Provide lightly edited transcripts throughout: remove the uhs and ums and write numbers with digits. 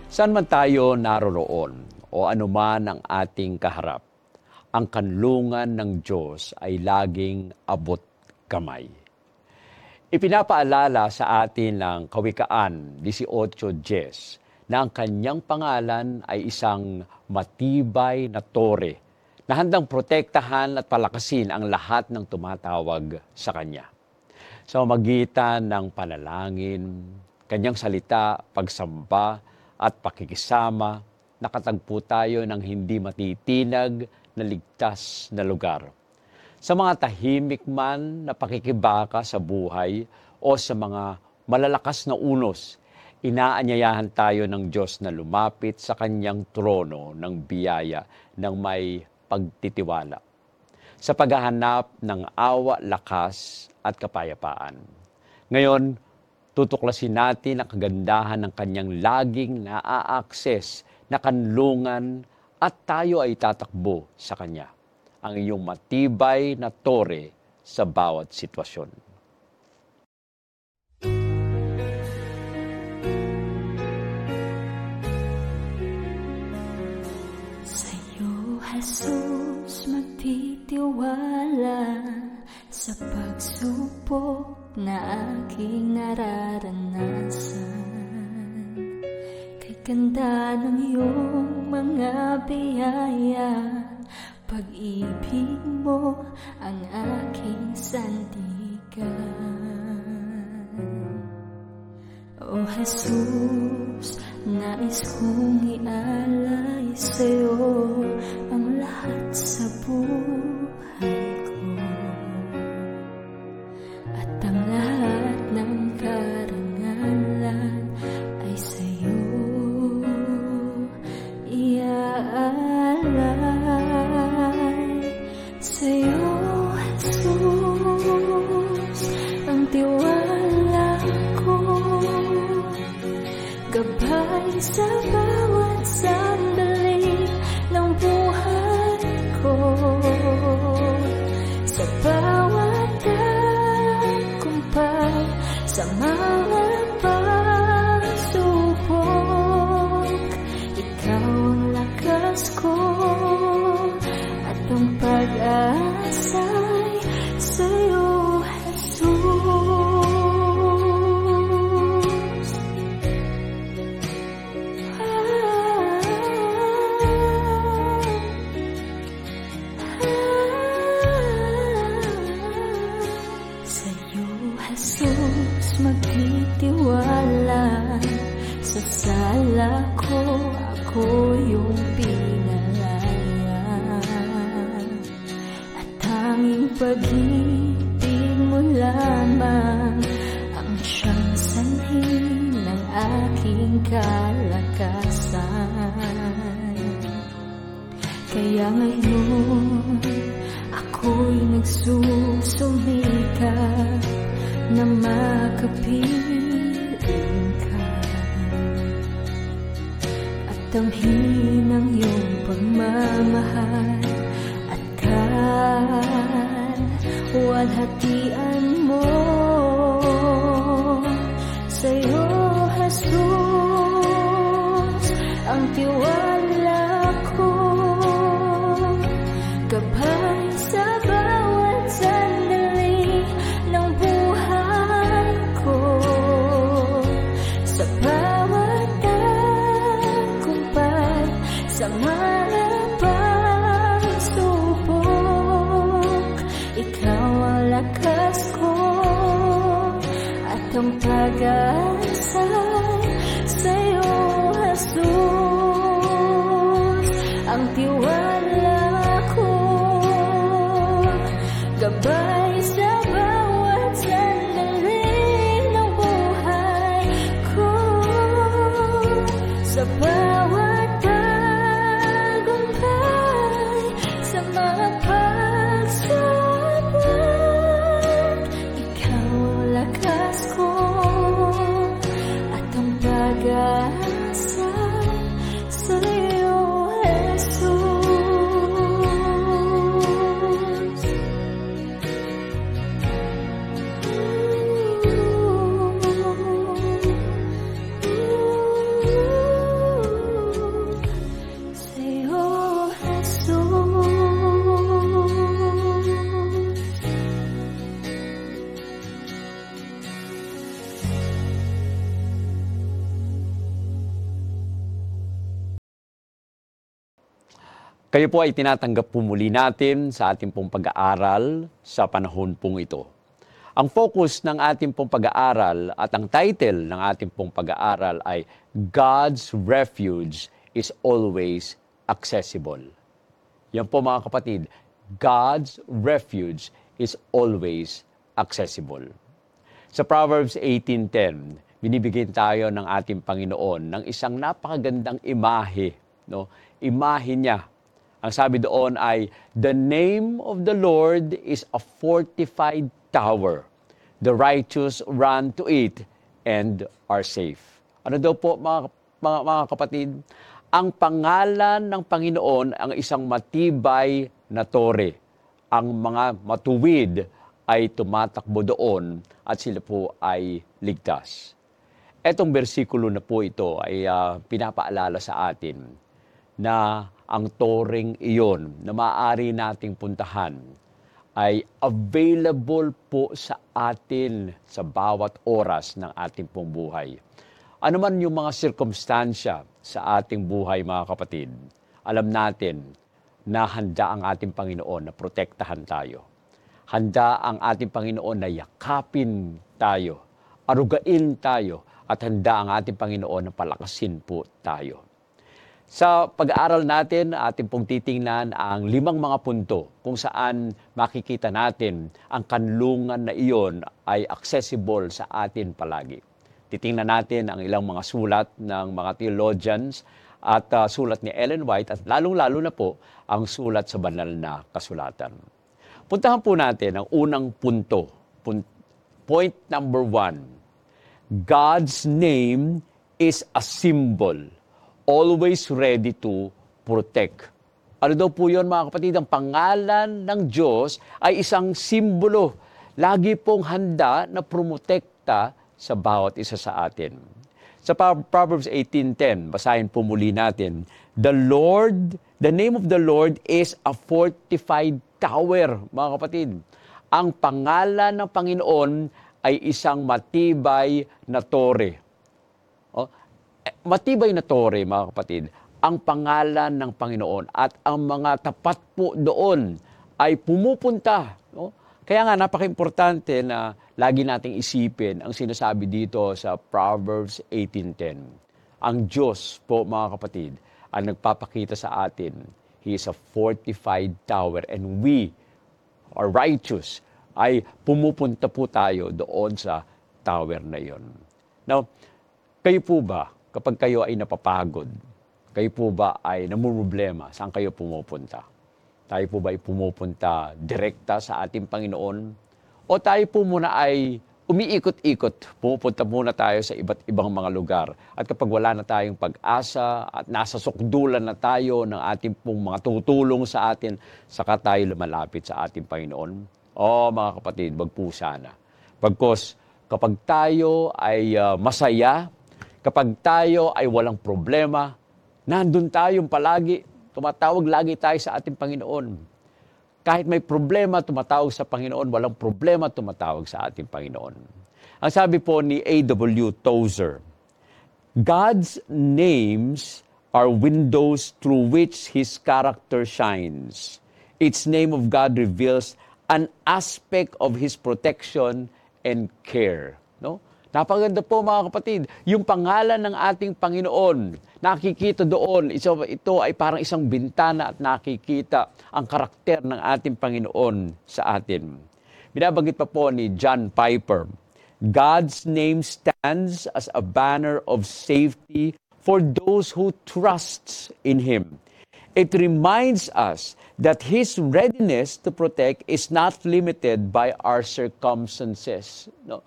Saan man tayo naroroon o anuman ang ating kaharap, ang kanlungan ng Diyos ay laging abot kamay. Ipinapaalala sa atin ng Kawikaan 18:10 na ang kanyang pangalan ay isang matibay na tore na handang protektahan at palakasin ang lahat ng tumatawag sa kanya. Sa magitan ng panalangin, kanyang salita, pagsamba at pakikisama, nakatagpo tayo ng hindi matitinag na ligtas na lugar. Sa mga tahimik man na pakikibaka sa buhay o sa mga malalakas na unos, inaanyayahan tayo ng Diyos na lumapit sa kanyang trono ng biyaya ng may pagtitiwala, sa paghahanap ng awa, lakas at kapayapaan. Ngayon, tutuklasin natin ang kagandahan ng kanyang laging naa-access na kanlungan at tayo ay tatakbo sa kanya, ang iyong matibay na tore sa bawat sitwasyon. Sa'yo, Jesus, magtitiwala sa pagsubok na aking nararanasan. Kay ganda ng iyong mga biyaya, pag-ibig mo ang aking sandigan. O Jesus, nais kong ialay sa'yo ang lahat sa buhay ko, at ang lahat ng karangalan ay sa'yo iaalay. Sa'yo, Jesus, ang tiwala ko, gabay sa bawat sandali ng buhay ko, sa bawat tagumpay, sa mga pagsubok. Ikaw ang lakas ko at ang pag-asa'y sa'yo, Jesus. Sa'yo, Jesus, magtitiwala. Sa sala ko, ako yung pinalaya, at tanging pag-ibig mo lamang ang siyang sanhi ng aking kalakasan. Kaya ngayon, ako'y nagsusumikap na makapiling ka, at damhin ang iyong pagmamahal at kalwalhatian mo. Sa'yo, Jesus, ang tiwala ko, gabay sa bawat sandali ng buhay ko, sa bawat tagumpay, sa mga pagsubok. Ikaw ang lakas ko at ang pag-asa'y sa'yo, Jesus, ang tiwala ko, gabay sa bawat sandali ng buhay ko, sa bawat tagumpay, sa mga pagsubok. Ikaw ang lakas ko at ang pag-asa'y sa'yo, Jesus. Kayo po ay tinatanggap po muli natin sa ating pong pag-aaral sa panahon pong ito. Ang focus ng ating pong pag-aaral at ang title ng ating pong pag-aaral ay God's Refuge is Always Accessible. Yan po mga kapatid, God's Refuge is Always Accessible. Sa Proverbs 18:10, binibigyan tayo ng ating Panginoon ng isang napakagandang imahe. No? Imahe niya. Ang sabi doon ay, the name of the Lord is a fortified tower. The righteous run to it and are safe. Ano daw po mga kapatid? Ang pangalan ng Panginoon ang isang matibay na tore. Ang mga matuwid ay tumatakbo doon at sila po ay ligtas. Etong bersikulo na po ito ay pinapaalala sa atin na ang toring iyon na maaari nating puntahan ay available po sa atin sa bawat oras ng ating pong buhay. Ano man yung mga sirkumstansya sa ating buhay mga kapatid, alam natin na handa ang ating Panginoon na protektahan tayo. Handa ang ating Panginoon na yakapin tayo, arugain tayo, at handa ang ating Panginoon na palakasin po tayo. Sa pag-aaral natin, ating pong titingnan ang 5 mga punto kung saan makikita natin ang kanlungan na iyon ay accessible sa atin palagi. Titingnan natin ang ilang mga sulat ng mga theologians at sulat ni Ellen White at lalong-lalo na po ang sulat sa banal na kasulatan. Puntahan po natin ang unang punto. Point number 1. God's name is a symbol, always ready to protect. Ano daw po yun mga kapatid? Ang pangalan ng Diyos ay isang simbolo. Lagi pong handa na promotekta sa bawat isa sa atin. Sa Proverbs 18:10, basahin po muli natin, the name of the Lord is a fortified tower, mga kapatid. Ang pangalan ng Panginoon ay isang matibay na tore. Matibay na tore, mga kapatid, ang pangalan ng Panginoon at ang mga tapat po doon ay pumupunta. No? Kaya nga, napaka-importante na lagi nating isipin ang sinasabi dito sa Proverbs 18:10. Ang Diyos po, mga kapatid, ang nagpapakita sa atin, He is a fortified tower and we are righteous, ay pumupunta po tayo doon sa tower na yon. Now, kayo po ba, kapag kayo ay napapagod, kayo po ba ay namumroblema, saan kayo pumupunta? Tayo po ba ay pumupunta direkta sa ating Panginoon? O tayo po muna ay umiikot-ikot, pumupunta muna tayo sa iba't ibang mga lugar. At kapag wala na tayong pag-asa at nasa sukdulan na tayo ng ating pong mga tutulong sa atin, saka tayo lumalapit sa ating Panginoon. O mga kapatid, wag po sana. Bagkus, kapag tayo ay masaya, kapag tayo ay walang problema, nandun tayong palagi, tumatawag lagi tayo sa ating Panginoon. Kahit may problema, tumatawag sa Panginoon. Walang problema, tumatawag sa ating Panginoon. Ang sabi po ni A.W. Tozer, God's names are windows through which His character shines. Each name of God reveals an aspect of His protection and care. No? Napaganda po mga kapatid, yung pangalan ng ating Panginoon, nakikita doon, ito ay parang isang bintana at nakikita ang karakter ng ating Panginoon sa atin. Binabanggit pa po ni John Piper, God's name stands as a banner of safety for those who trusts in Him. It reminds us that His readiness to protect is not limited by our circumstances. No?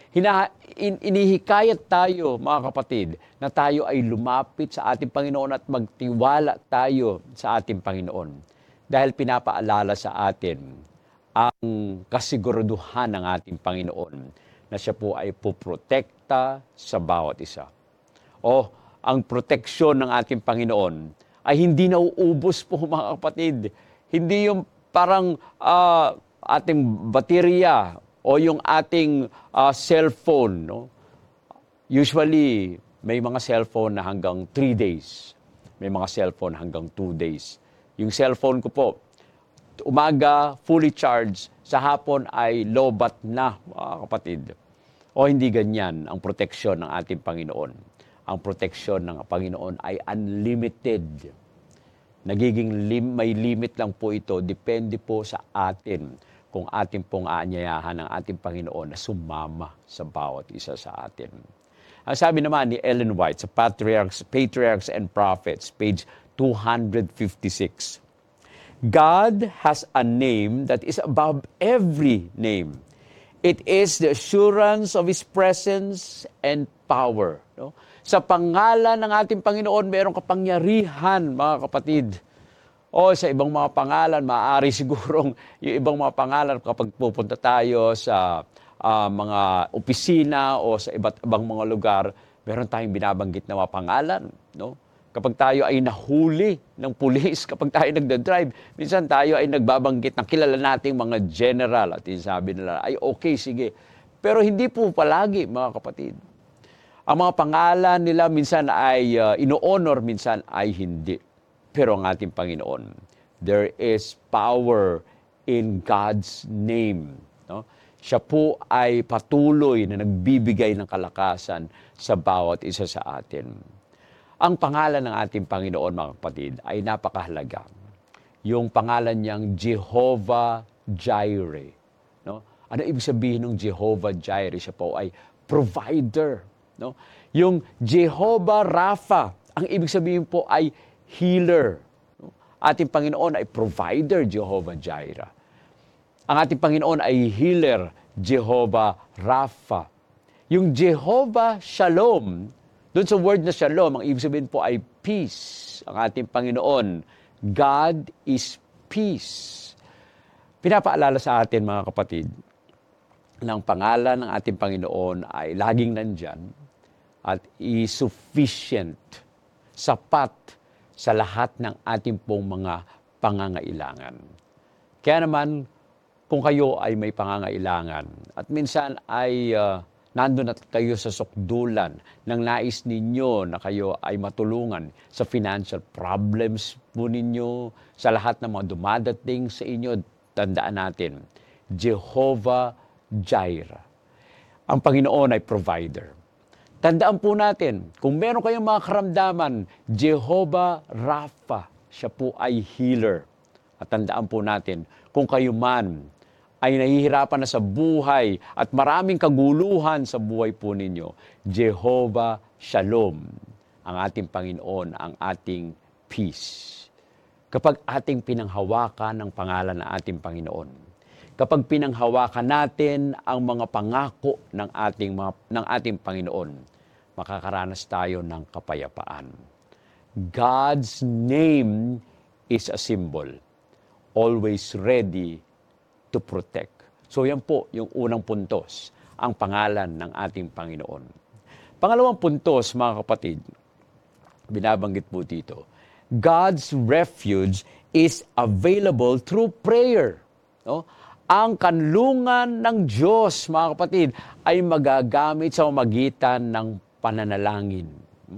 Inihikayat tayo, mga kapatid, na tayo ay lumapit sa ating Panginoon at magtiwala tayo sa ating Panginoon. Dahil pinapaalala sa atin ang kasiguraduhan ng ating Panginoon na siya po ay puprotekta sa bawat isa. O, ang proteksyon ng ating Panginoon ay hindi nauubos po, mga kapatid. Hindi yung parang ating baterya o yung ating cellphone. No? Usually, may mga cellphone na hanggang 3 days. May mga cellphone hanggang 2 days. Yung cellphone ko po, umaga, fully charged, sa hapon ay lobat na, mga kapatid. O hindi ganyan ang proteksyon ng ating Panginoon. Ang proteksyon ng Panginoon ay unlimited. May limit lang po ito. Depende po sa atin kung ating pong aanyayahan ng ating Panginoon na sumama sa bawat isa sa atin. Ang sabi naman ni Ellen White sa Patriarchs and Prophets, page 256, God has a name that is above every name. It is the assurance of His presence and power. No? Sa pangalan ng ating Panginoon, mayroong kapangyarihan, mga kapatid. O sa ibang mga pangalan, maaari sigurong yung ibang mga pangalan kapag pupunta tayo sa mga opisina o sa iba't ibang mga lugar, meron tayong binabanggit na mga pangalan. No? Kapag tayo ay nahuli ng pulis, kapag tayo nagdadrive, minsan tayo ay nagbabanggit ng kilala nating mga general at sabi nila, ay okay, sige. Pero hindi po palagi, mga kapatid. Ang mga pangalan nila minsan ay ino-honor, minsan ay hindi. Pero ang ating Panginoon, there is power in God's name. No? Siya po ay patuloy na nagbibigay ng kalakasan sa bawat isa sa atin. Ang pangalan ng ating Panginoon, mga kapatid, ay napakahalaga. Yung pangalan niyang Jehovah Jireh. No? Ano ibig sabihin ng Jehovah Jireh? Siya po ay provider. No? Yung Jehovah Rapha, ang ibig sabihin po ay healer. No? Ating Panginoon ay provider, Jehovah Jireh. Ang ating Panginoon ay healer, Jehovah Rapha. Yung Jehovah Shalom, doon sa word na shalom, ang ibig sabihin po ay peace. Ang ating Panginoon, God is peace. Pinapaalala sa atin, mga kapatid, na ang pangalan ng ating Panginoon ay laging nandyan at is sufficient, sapat sa lahat ng ating pong mga pangangailangan. Kaya naman, kung kayo ay may pangangailangan at minsan ay nandun at kayo sa sukdulan ng nais ninyo na kayo ay matulungan sa financial problems po ninyo, sa lahat ng mga dumadating sa inyo, tandaan natin, Jehovah Jireh. Ang Panginoon ay provider. Tandaan po natin, kung meron kayong mga karamdaman, Jehovah Rapha, siya po ay healer. At tandaan po natin, kung kayo man ay nahihirapan na sa buhay at maraming kaguluhan sa buhay po ninyo, Jehovah Shalom, ang ating Panginoon, ang ating peace. Kapag ating pinanghawakan ng pangalan ng ating Panginoon, kapag pinanghawakan natin ang mga pangako ng ating Panginoon, makakaranas tayo ng kapayapaan. God's name is a symbol, always ready to protect. So yan po yung unang puntos, ang pangalan ng ating Panginoon. Pangalawang puntos, mga kapatid, binabanggit po dito, God's refuge is available through prayer. No? Ang kanlungan ng Diyos, mga kapatid, ay magagamit sa pamamagitan ng pananalangin.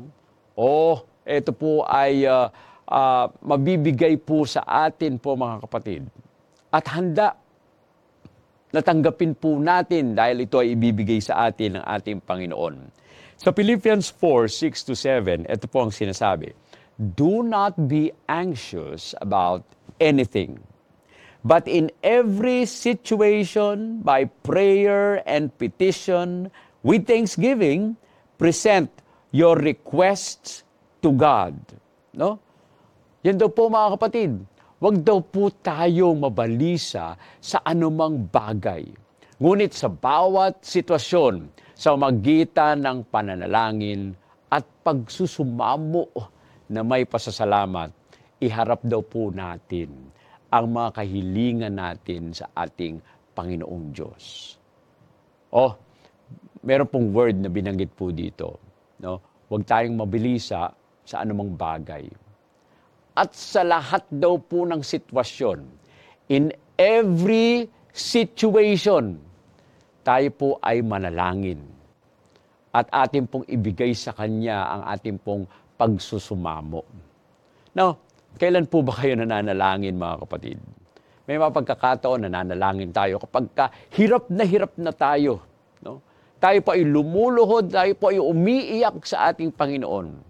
Ito po ay mabibigay po sa atin po, mga kapatid. At handa natanggapin po natin dahil ito ay ibibigay sa atin ng ating Panginoon. Sa Philippians 4:6-7, ito po ang sinasabi, do not be anxious about anything, but in every situation, by prayer and petition, with thanksgiving, present your requests to God. No? Yan daw po, mga kapatid. Huwag daw po tayong mabalisa sa anumang bagay. Ngunit sa bawat sitwasyon, sa magitan ng pananalangin at pagsusumamo na may pasasalamat, iharap daw po natin ang mga kahilingan natin sa ating Panginoong Diyos. Meron pong word na binanggit po dito. No? Huwag tayong mabilisa sa anumang bagay. At sa lahat daw po ng sitwasyon, in every situation, tayo po ay manalangin. At atin pong ibigay sa Kanya ang ating pong pagsusumamo. Now, Kailan po ba kayo nananalangin, mga kapatid? May mga pagkakataon nananalangin tayo kapag hirap na tayo. No? Tayo po ay lumuluhod, tayo po ay umiiyak sa ating Panginoon.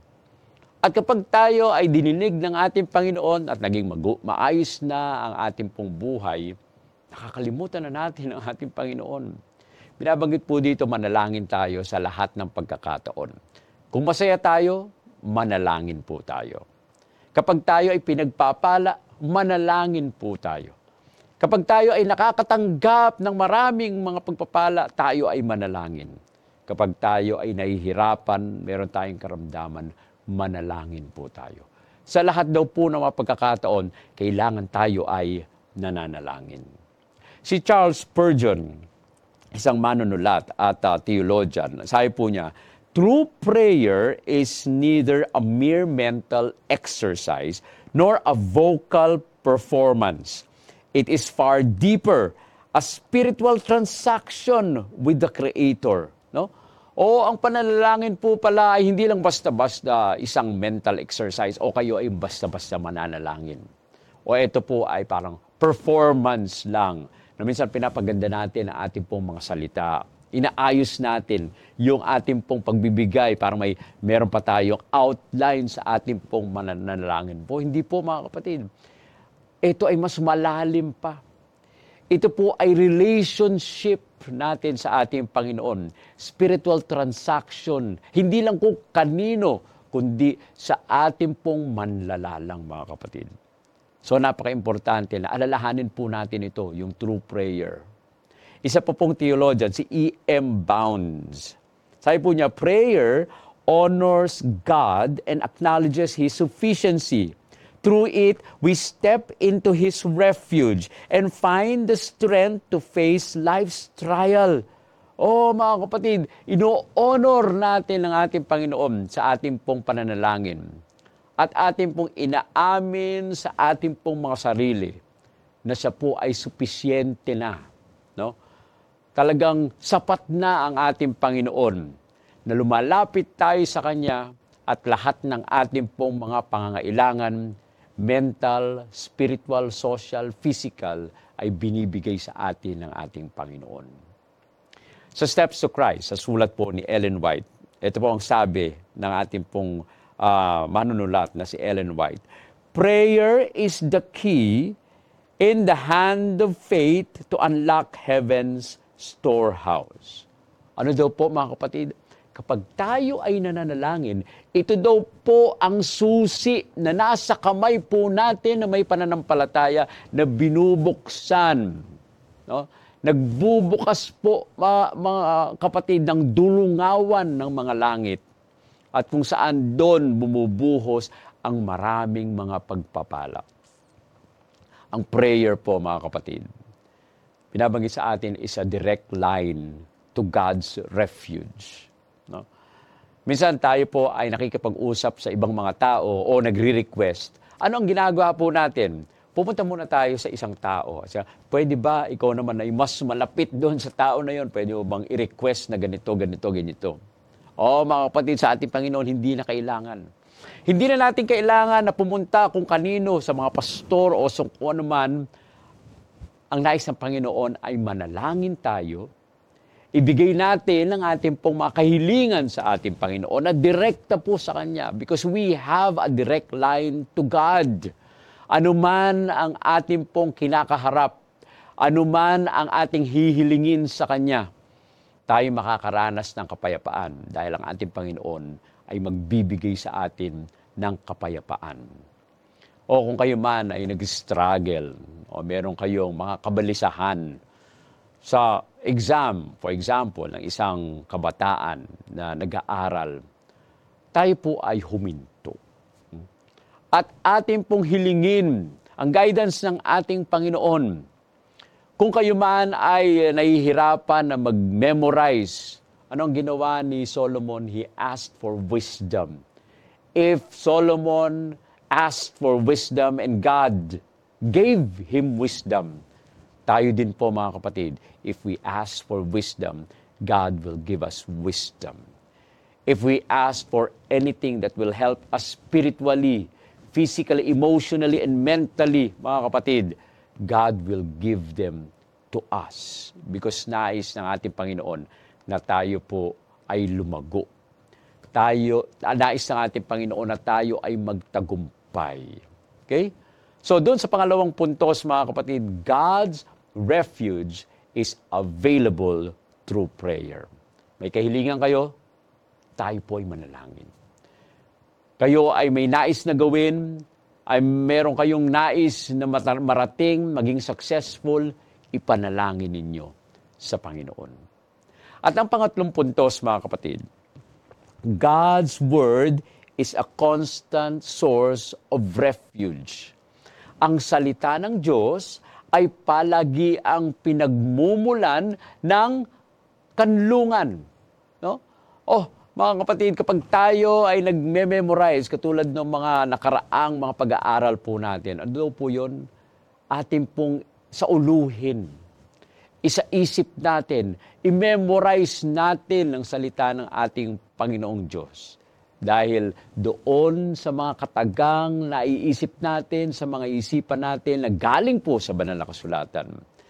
At kapag tayo ay dininig ng ating Panginoon at naging maayos na ang ating pong buhay, nakakalimutan na natin ang ating Panginoon. Binabanggit po dito, manalangin tayo sa lahat ng pagkakataon. Kung masaya tayo, manalangin po tayo. Kapag tayo ay pinagpapala, manalangin po tayo. Kapag tayo ay nakakatanggap ng maraming mga pagpapala, tayo ay manalangin. Kapag tayo ay nahihirapan, meron tayong karamdaman, manalangin po tayo. Sa lahat daw po ng mga pagkakataon, kailangan tayo ay nananalangin. Si Charles Spurgeon, isang manunulat at theologian, sabi po niya, true prayer is neither a mere mental exercise nor a vocal performance. It is far deeper, a spiritual transaction with the Creator. No? O ang pananalangin po pala ay hindi lang basta-basta isang mental exercise o kayo ay basta-basta mananalangin. O ito po ay parang performance lang na minsan pinapaganda natin ang ating pong mga salita. Inaayos natin yung ating pong pagbibigay para meron pa tayong outline sa ating pong mananalangin po. Hindi po, mga kapatid. Ito ay mas malalim pa. Ito po ay relationship natin sa ating Panginoon. Spiritual transaction. Hindi lang kung kanino, kundi sa ating pong manlalalang, mga kapatid. So napaka-importante na alalahanin po natin ito, yung true prayer. Isa pa pong theologian, si E.M. Bounds. Sabi po niya, prayer honors God and acknowledges His sufficiency. Through it, we step into His refuge and find the strength to face life's trial. Oh, mga kapatid, ino-honor natin ang ating Panginoon sa ating pong pananalangin. At ating pong inaamin sa ating pong mga sarili na siya po ay supisyente na. No? Talagang sapat na ang ating Panginoon na lumalapit tayo sa Kanya at lahat ng ating pong mga pangangailangan, mental, spiritual, social, physical, ay binibigay sa atin ng ating Panginoon. Sa Steps to Christ, sa sulat po ni Ellen White, ito po ang sabi ng ating pong manunulat na si Ellen White. Prayer is the key in the hand of faith to unlock heaven's storehouse. Ano daw po, mga kapatid? Kapag tayo ay nananalangin, ito daw po ang susi na nasa kamay po natin na may pananampalataya na binubuksan. No? Nagbubukas po, mga kapatid, ng dulungawan ng mga langit. At kung saan doon bumubuhos ang maraming mga pagpapala. Ang prayer po, mga kapatid, binabanggit sa atin is a direct line to God's refuge. No? Minsan tayo po ay nakikipag-usap sa ibang mga tao o nagre-request. Ano ang ginagawa po natin? Pupunta muna tayo sa isang tao. Pwede ba ikaw naman ay mas malapit doon sa tao na yon? Pwede mo bang i-request na ganito, ganito, ganito? O mga kapatid, sa ating Panginoon, hindi na kailangan. Hindi na natin kailangan na pumunta kung kanino sa mga pastor o sa kung ano man. Ang nais ng Panginoon ay manalangin tayo, ibigay natin ang ating pong mga kahilingan sa ating Panginoon na direkta po sa Kanya because we have a direct line to God. Ano man ang ating pong kinakaharap, ano man ang ating hihilingin sa Kanya, tayo makakaranas ng kapayapaan dahil ang ating Panginoon ay magbibigay sa atin ng kapayapaan. O kung kayo man ay nag-struggle o meron kayong mga kabalisahan sa exam, for example, ng isang kabataan na nag-aaral, tayo po ay huminto. At ating pong hilingin ang guidance ng ating Panginoon. Kung kayo man ay nahihirapan na mag-memorize, ano ang ginawa ni Solomon? He asked for wisdom. If Solomon asked for wisdom and God gave him wisdom, tayo din po, mga kapatid, if we ask for wisdom, God will give us wisdom. If we ask for anything that will help us spiritually, physically, emotionally, and mentally, mga kapatid, God will give them to us because nais ng ating Panginoon na tayo po ay lumago. Nais ng ating Panginoon na tayo ay magtagumpay. Okay? So doon sa pangalawang puntos, mga kapatid, God's refuge is available through prayer. May kahilingan kayo, tayo po ay manalangin. Kayo ay may nais na gawin, ay meron kayong nais na marating, maging successful, ipanalangin ninyo sa Panginoon. At ang pangatlong puntos, mga kapatid, God's Word is a constant source of refuge. Ang salita ng Diyos ay palagi ang pinagmumulan ng kanlungan. No? Mga kapatid, kapag tayo ay nagme-memorize, katulad ng mga nakaraang mga pag-aaral po natin, ano po yun? Ating pong sauluhin, isa-isip natin, i-memorize natin ang salita ng ating Panginoong Diyos. Dahil doon sa mga katagang naiisip natin, sa mga isipan natin na galing po sa banal na kasulatan,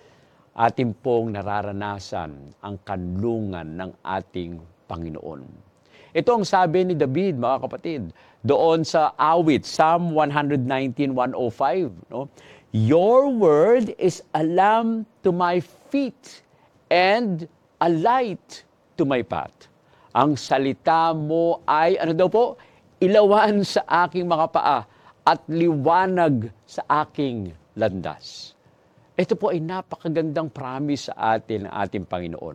ating pong nararanasan ang kanlungan ng ating Panginoon. Ito ang sabi ni David, mga kapatid, doon sa awit, Psalm 119:105, no? Your word is a lamp to my feet and a light to my path. Ang salita mo ay, ano daw po? Ilawan sa aking mga paa at liwanag sa aking landas. Ito po ay napakagandang promise sa atin ng ating Panginoon.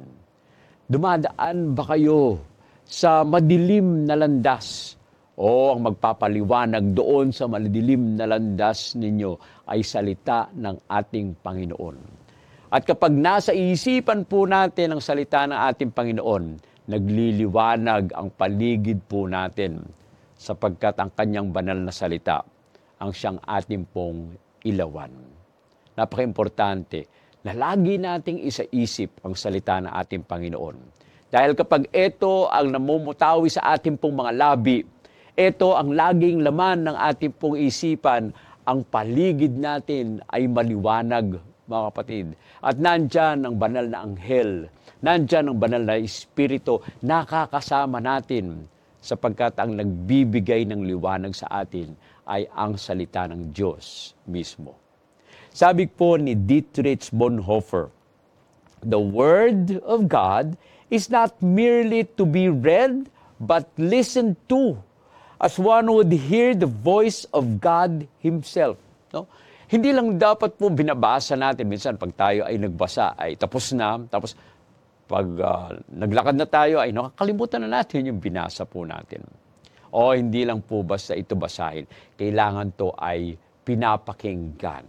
Dumadaan ba kayo sa madilim na landas? Ang magpapaliwanag doon sa madilim na landas ninyo ay salita ng ating Panginoon. At kapag nasa isipan po natin ang salita ng ating Panginoon, nagliliwanag ang paligid po natin sapagkat ang kanyang banal na salita ang siyang ating pong ilawan. Napaka-importante na lagi nating isa-isip ang salita ng ating Panginoon. Dahil kapag ito ang namumutawi sa ating pong mga labi, ito ang laging laman ng ating pong isipan, ang paligid natin ay maliwanag, mga kapatid. At nandyan ang banal na anghel, nandyan ang banal na espiritu, nakakasama natin sapagkat ang nagbibigay ng liwanag sa atin ay ang salita ng Diyos mismo. Sabi po ni Dietrich Bonhoeffer, the Word of God is not merely to be read, but listened to, as one would hear the voice of God Himself. No? Hindi lang dapat po binabasa natin. Minsan pag tayo ay nagbasa, ay tapos na. Tapos pag naglakad na tayo, ay nakakalimutan na natin yung binasa po natin. Hindi lang po basta ito basahin. Kailangan to ay pinapakinggan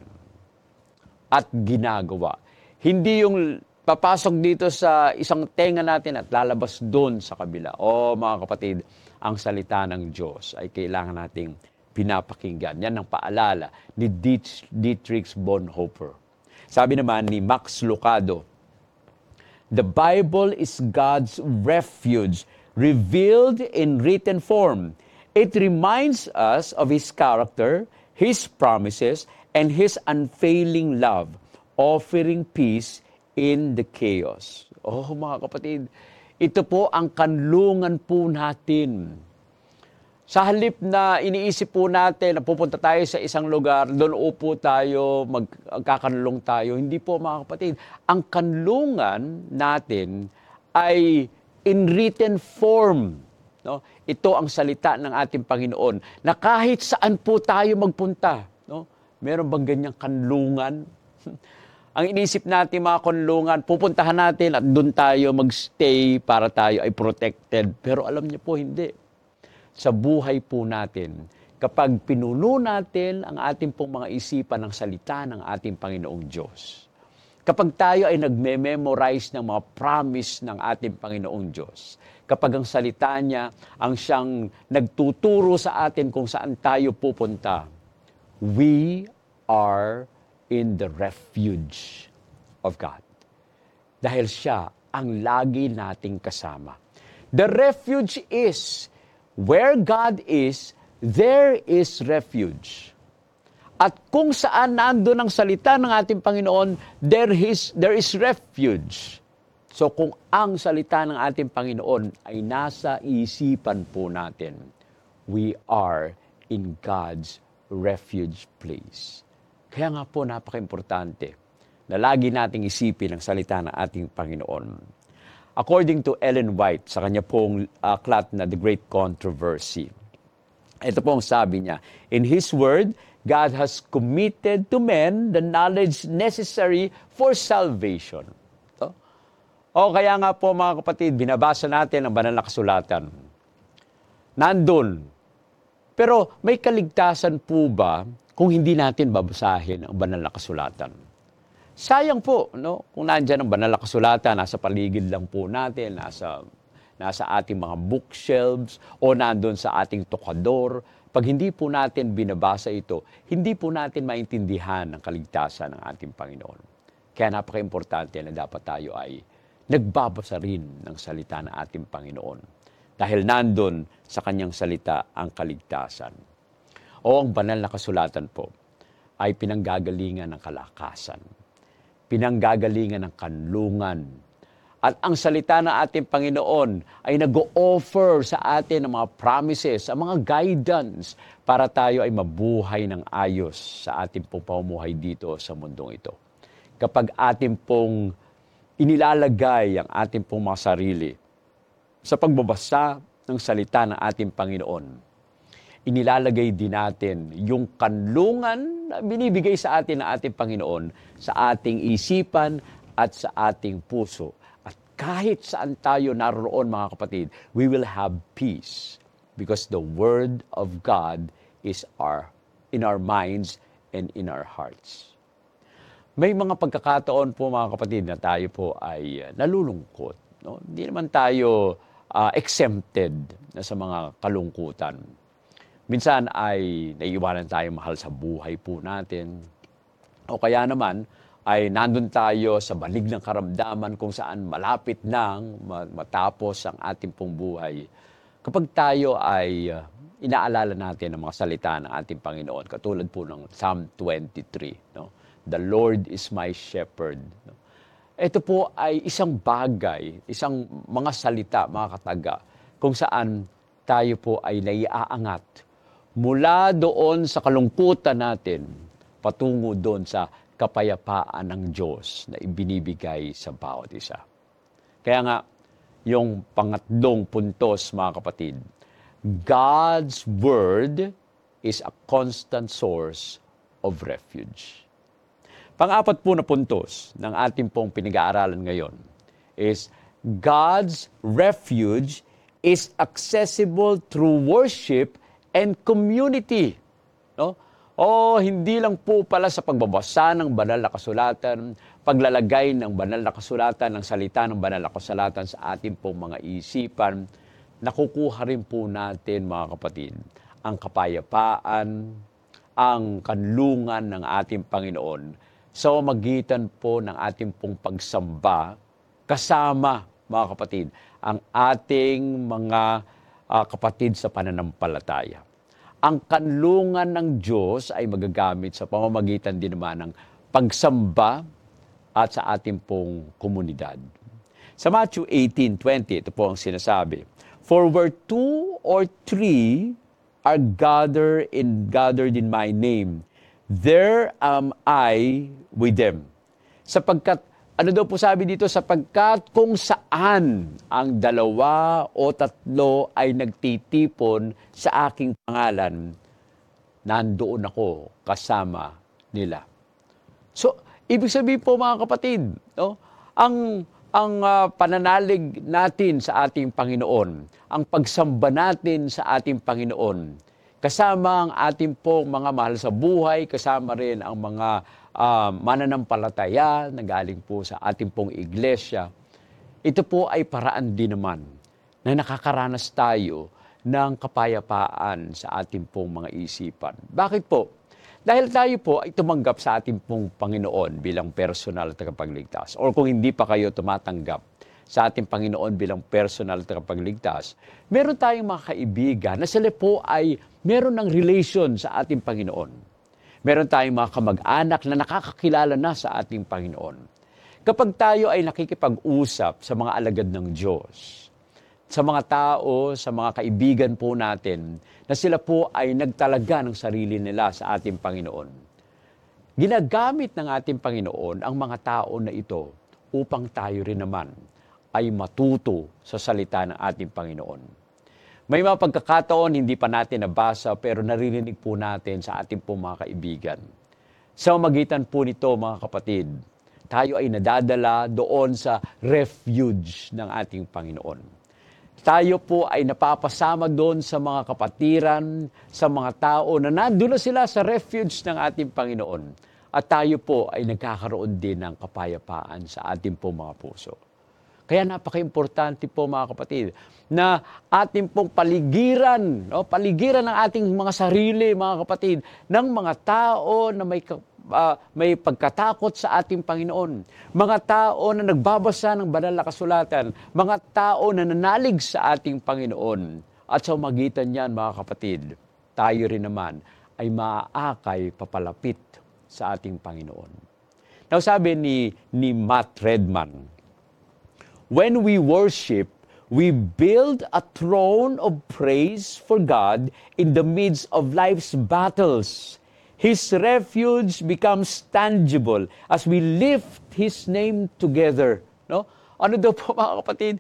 at ginagawa. Hindi yung papasok dito sa isang tenga natin at lalabas doon sa kabila. Mga kapatid, ang salita ng Diyos ay kailangan nating pinapakinggan. Yan ang paalala ni Dietrich Bonhoeffer. Sabi naman ni Max Lucado, the Bible is God's refuge, revealed in written form. It reminds us of His character, His promises, and His unfailing love, offering peace in the chaos. Mga kapatid, ito po ang kanlungan po natin. Sa halip na iniisip po natin na pupunta tayo sa isang lugar, doon upo tayo, magkakanlong tayo. Hindi po, mga kapatid. Ang kanlungan natin ay in written form. No? Ito ang salita ng ating Panginoon na kahit saan po tayo magpunta. No? Meron bang ganyang kanlungan? Ang inisip natin mga kanlungan, pupuntahan natin at doon tayo magstay para tayo ay protected. Pero alam niyo po, hindi. Sa buhay po natin, kapag pinuno natin ang ating pong mga isipan ng salita ng ating Panginoong Diyos, kapag tayo ay nagme-memorize ng mga promise ng ating Panginoong Diyos, kapag ang salita niya ang siyang nagtuturo sa atin kung saan tayo pupunta, we are in the refuge of God. Dahil siya ang lagi nating kasama. The refuge is where God is, there is refuge. At kung saan nandun ang salita ng ating Panginoon, there is refuge. So kung ang salita ng ating Panginoon ay nasa isipan po natin, we are in God's refuge place. Kaya nga po napaka-importante na lagi nating isipin ang salita ng ating Panginoon. According to Ellen White, sa kanya pong aklat na The Great Controversy, ito po ang sabi niya, in His Word, God has committed to men the knowledge necessary for salvation. O kaya nga po mga kapatid, binabasa natin ang banal na kasulatan. Nandun. Pero may kaligtasan po ba kung hindi natin babasahin ang banal na kasulatan? Sayang po, no? Kung nandyan ang banal na kasulatan, nasa paligid lang po natin, nasa ating mga bookshelves o nandun sa ating tokador. Pag hindi po natin binabasa ito, hindi po natin maintindihan ang kaligtasan ng ating Panginoon. Kaya napaka-importante na dapat tayo ay nagbabasa rin ng salita ng ating Panginoon. Dahil nandun sa kanyang salita ang kaligtasan. O ang banal na kasulatan po ay pinanggagalingan ng kalakasan. Pinanggagalingan ng kanlungan. At ang salita ng ating Panginoon ay nag-o-offer sa atin ng mga promises, ang mga guidance para tayo ay mabuhay ng ayos sa ating pong pamumuhay dito sa mundong ito. Kapag ating pong inilalagay ang ating pong mga sarili sa pagbabasa ng salita ng ating Panginoon, inilalagay din natin yung kanlungan na binibigay sa atin ng ating Panginoon sa ating isipan at sa ating puso. At kahit saan tayo naroon mga kapatid, we will have peace because the Word of God is in our minds and in our hearts. May mga pagkakataon po mga kapatid na tayo po ay nalulungkot. No? Hindi naman tayo exempted na sa mga kalungkutan. Minsan ay naiiwanan tayo mahal sa buhay po natin. O kaya naman ay nandun tayo sa balig ng karamdaman kung saan malapit nang matapos ang ating pong buhay. Kapag tayo ay inaalala natin ang mga salita ng ating Panginoon, katulad po ng Psalm 23, no? The Lord is my shepherd. Ito po ay isang bagay, isang mga salita, mga kataga, kung saan tayo po ay naiaangat mula doon sa kalungkutan natin patungo doon sa kapayapaan ng Diyos na ibinibigay sa bawat isa. Kaya nga, yung pangatlong puntos, mga kapatid, God's Word is a constant source of refuge. Pang-apat po na puntos ng ating pong pinag-aaralan ngayon is God's refuge is accessible through worship and community. No? O hindi lang po pala sa pagbabasa ng banal na kasulatan, paglalagay ng banal na kasulatan, ng salita ng banal na kasulatan sa ating pong mga isipan, nakukuha rin po natin mga kapatid ang kapayapaan, ang kanlungan ng ating Panginoon sa magitan po ng ating pong pagsamba kasama, mga kapatid, ang ating mga kapatid sa pananampalataya. Ang kanlungan ng Diyos ay magagamit sa pamamagitan din naman ng pagsamba at sa ating pong komunidad. Sa Matthew 18:20, ito po ang sinasabi, For where 2 or 3 are gathered in my name, there am I with them. Sapagkat, ano daw po sabi dito? Sapagkat kung saan ang 2 o 3 ay nagtitipon sa aking pangalan, nandoon ako kasama nila. So, ibig sabihin po mga kapatid, no? ang pananalig natin sa ating Panginoon, ang pagsamba natin sa ating Panginoon, kasama ang ating pong mga mahal sa buhay, kasama rin ang mga mananampalataya na galing po sa ating pong iglesia. Ito po ay paraan din naman na nakakaranas tayo ng kapayapaan sa ating pong mga isipan. Bakit po? Dahil tayo po ay tumanggap sa ating pong Panginoon bilang personal at tagapagligtas. Or kung hindi pa kayo tumatanggap sa ating Panginoon bilang personal at tagapagligtas, meron tayong mga kaibigan na sila po ay meron ng relation sa ating Panginoon. Meron tayong mga kamag-anak na nakakakilala na sa ating Panginoon. Kapag tayo ay nakikipag-usap sa mga alagad ng Diyos, sa mga tao, sa mga kaibigan po natin, na sila po ay nagtalaga ng sarili nila sa ating Panginoon. Ginagamit ng ating Panginoon ang mga tao na ito upang tayo rin naman ay matuto sa salita ng ating Panginoon. May mga pagkakataon hindi pa natin nabasa pero naririnig po natin sa ating po mga kaibigan. Sa magitan po nito mga kapatid, tayo ay nadadala doon sa refuge ng ating Panginoon. Tayo po ay napapasama doon sa mga kapatiran, sa mga tao na nandun na sila sa refuge ng ating Panginoon. At tayo po ay nagkakaroon din ng kapayapaan sa ating po mga puso. Kaya napaka-importante po mga kapatid, na ating pong paligiran, paligiran ng ating mga sarili mga kapatid, ng mga tao na may pagkatakot sa ating Panginoon. Mga tao na nagbabasa ng banal na kasulatan. Mga tao na nanalig sa ating Panginoon. At sa magitan niyan, mga kapatid, tayo rin naman ay maaakay papalapit sa ating Panginoon. Now, sabi ni Matt Redman, when we worship, we build a throne of praise for God in the midst of life's battles. His refuge becomes tangible as we lift His name together. No? Ano daw po mga kapatid?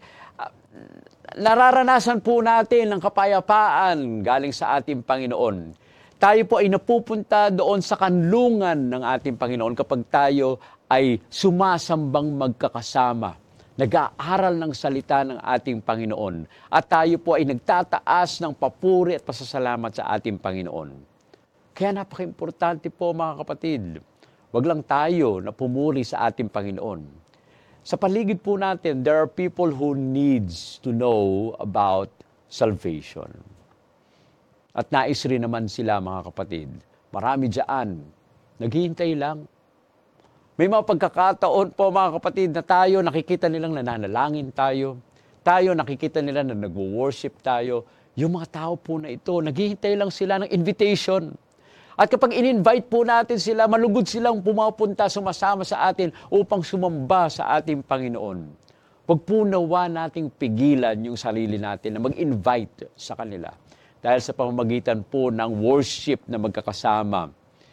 Nararanasan po natin ang kapayapaan galing sa ating Panginoon. Tayo po ay napupunta doon sa kanlungan ng ating Panginoon kapag tayo ay sumasambang magkakasama. Nag-aaral ng salita ng ating Panginoon. At tayo po ay nagtataas ng papuri at pasasalamat sa ating Panginoon. Kaya napaka-importante po mga kapatid, wag lang tayo na pumuri sa ating Panginoon. Sa paligid po natin, there are people who needs to know about salvation. At nais rin naman sila mga kapatid. Marami dyan, naghihintay lang. May mga pagkakataon po mga kapatid na tayo nakikita nilang nananalangin tayo. Tayo nakikita nila na nag-worship tayo. Yung mga tao po na ito, naghihintay lang sila ng invitation. At kapag in-invite po natin sila, malugod silang pumapunta, sumasama sa atin upang sumamba sa ating Panginoon. Huwag po nawa nating pigilan yung sarili natin na mag-invite sa kanila. Dahil sa pamamagitan po ng worship na magkakasama,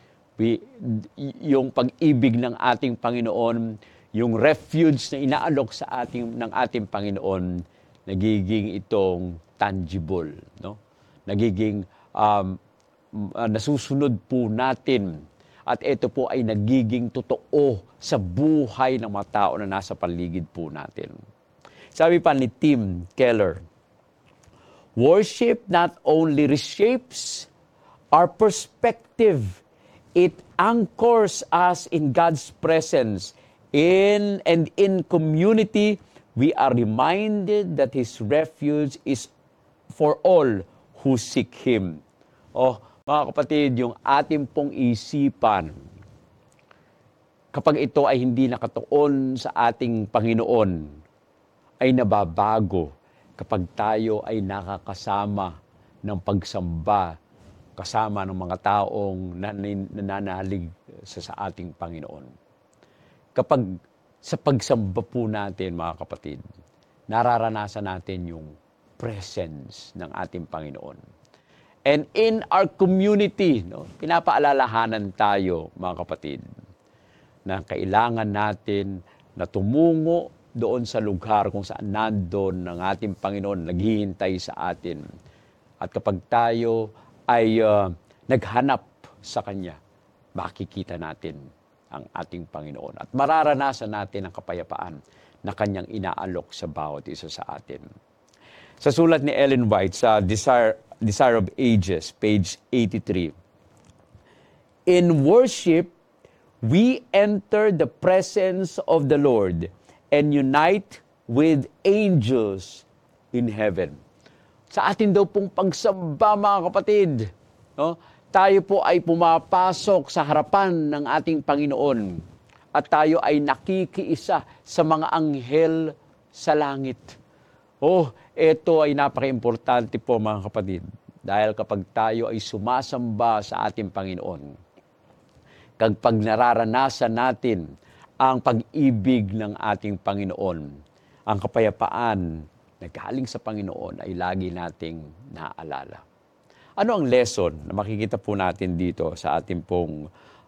yung pag-ibig ng ating Panginoon, yung refuge na inaalok sa ng ating Panginoon, nagiging itong tangible, no? Nagiging nasusunod po natin. At ito po ay nagiging totoo sa buhay ng mga tao na nasa paligid po natin. Sabi pa ni Tim Keller, worship not only reshapes our perspective, it anchors us in God's presence. In community, we are reminded that His refuge is for all who seek Him. Mga kapatid, yung ating pong isipan, kapag ito ay hindi nakatuon sa ating Panginoon, ay nababago kapag tayo ay nakakasama ng pagsamba, kasama ng mga taong nananalig sa ating Panginoon. Kapag sa pagsamba po natin, mga kapatid, nararanasan natin yung presence ng ating Panginoon. And in our community, pinapaalalahanan tayo, mga kapatid, na kailangan natin na tumungo doon sa lugar kung saan nandun ng ating Panginoon, naghihintay sa atin. At kapag tayo ay naghanap sa Kanya, makikita natin ang ating Panginoon. At mararanasan natin ang kapayapaan na Kanyang inaalok sa bawat isa sa atin. Sa sulat ni Ellen White sa Desire of Ages, page 83. In worship, we enter the presence of the Lord and unite with angels in heaven. Sa atin daw pong pagsamba, mga kapatid, tayo po ay pumapasok sa harapan ng ating Panginoon at tayo ay nakikiisa sa mga anghel sa langit. Ito ay napaka-importante po mga kapatid. Dahil kapag tayo ay sumasamba sa ating Panginoon, kapag nararanasan natin ang pag-ibig ng ating Panginoon, ang kapayapaan na galing sa Panginoon ay lagi nating naaalala. Ano ang lesson na makikita po natin dito sa ating pong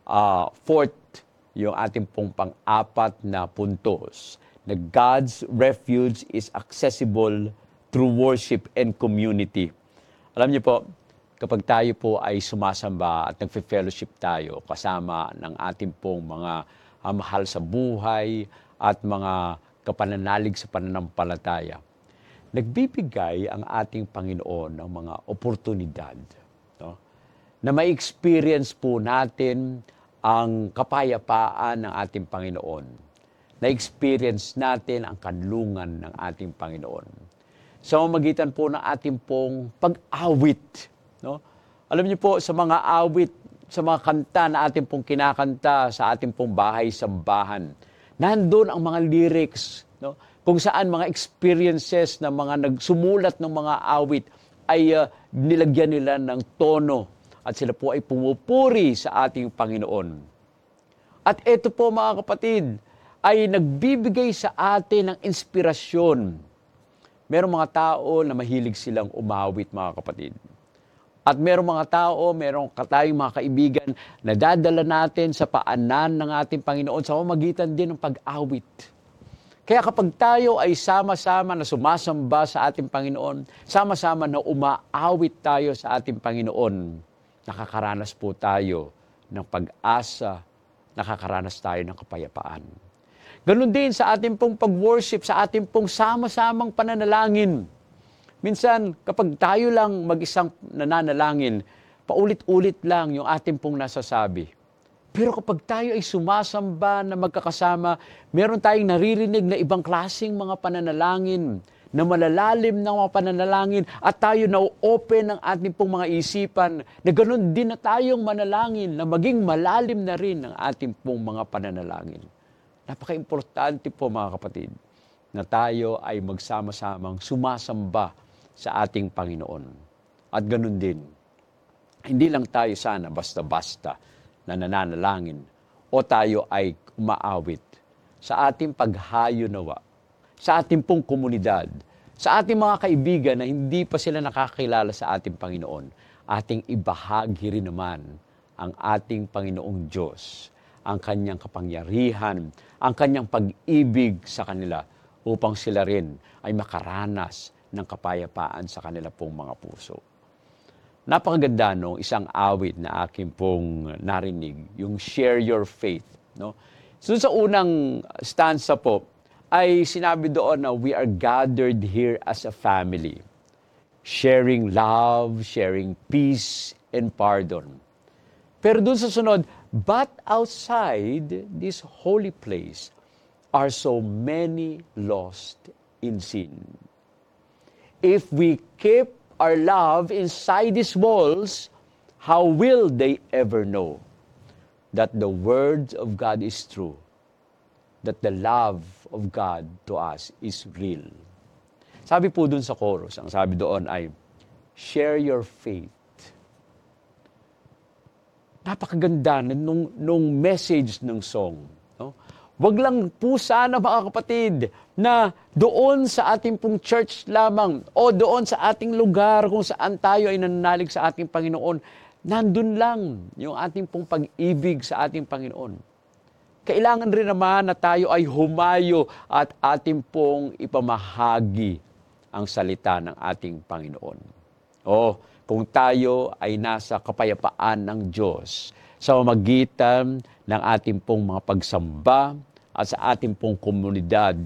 fourth, yung ating pong pang-apat na puntos, na God's refuge is accessible through worship and community. Alam niyo po, kapag tayo po ay sumasamba at nagfe-fellowship tayo kasama ng ating pong mga mahal sa buhay at mga kapananalig sa pananampalataya, nagbibigay ang ating Panginoon ng mga oportunidad, no? Na ma-experience po natin ang kapayapaan ng ating Panginoon. Na-experience natin ang kanlungan ng ating Panginoon. Sa magitan po ng ating pong pag-awit. No? Alam niyo po, sa mga awit, sa mga kanta na ating pong kinakanta sa ating pong bahay-sambahan, nandun ang mga lyrics, no? Kung saan mga experiences na mga nagsumulat ng mga awit ay nilagyan nila ng tono at sila po ay pumupuri sa ating Panginoon. At ito po mga kapatid, ay nagbibigay sa atin ng inspirasyon. Merong mga tao na mahilig silang umawit mga kapatid. At merong mga tao, merong tayong mga kaibigan na dadala natin sa paanan ng ating Panginoon sa pamamagitan din ng pag-awit. Kaya kapag tayo ay sama-sama na sumasamba sa ating Panginoon, sama-sama na umaawit tayo sa ating Panginoon, nakakaranas po tayo ng pag-asa, nakakaranas tayo ng kapayapaan. Ganon din sa ating pong pag-worship, sa ating pong sama-samang pananalangin. Minsan, kapag tayo lang mag-isang nananalangin, paulit-ulit lang yung ating pong nasasabi. Pero kapag tayo ay sumasamba na magkakasama, meron tayong naririnig na ibang klaseng mga pananalangin, na malalalim ng mga pananalangin, at tayo na-open ng ating pong mga isipan, na ganon din na tayong manalangin, na maging malalim na rin ang ating pong mga pananalangin. Napaka-importante po mga kapatid, na tayo ay magsama-samang sumasamba sa ating Panginoon. At ganun din, hindi lang tayo sana basta-basta na nananalangin o tayo ay umaawit sa ating paghayo nawa, sa ating pong komunidad, sa ating mga kaibigan na hindi pa sila nakakilala sa ating Panginoon, ating ibahagi rin naman ang ating Panginoong Diyos, ang kanyang kapangyarihan, ang kanyang pag-ibig sa kanila upang sila rin ay makaranas ng kapayapaan sa kanila pong mga puso. Napakaganda nung isang awit na aking pong narinig, yung Share Your Faith. No? So sa unang stanza po, ay sinabi doon na we are gathered here as a family, sharing love, sharing peace, and pardon. Pero dun sa sunod, but outside this holy place are so many lost in sin. If we keep our love inside these walls, how will they ever know that the word of God is true, that the love of God to us is real? Sabi po dun sa chorus, ang sabi doon ay, share your faith. Napakaganda nung message ng song. No? Wag lang po sana mga kapatid na doon sa ating pong church lamang o doon sa ating lugar kung saan tayo ay nananalig sa ating Panginoon, nandun lang yung ating pong pag-ibig sa ating Panginoon. Kailangan rin naman na tayo ay humayo at ating pong ipamahagi ang salita ng ating Panginoon. Kung tayo ay nasa kapayapaan ng Diyos sa pamamagitan ng ating pong mga pagsamba at sa ating pong komunidad,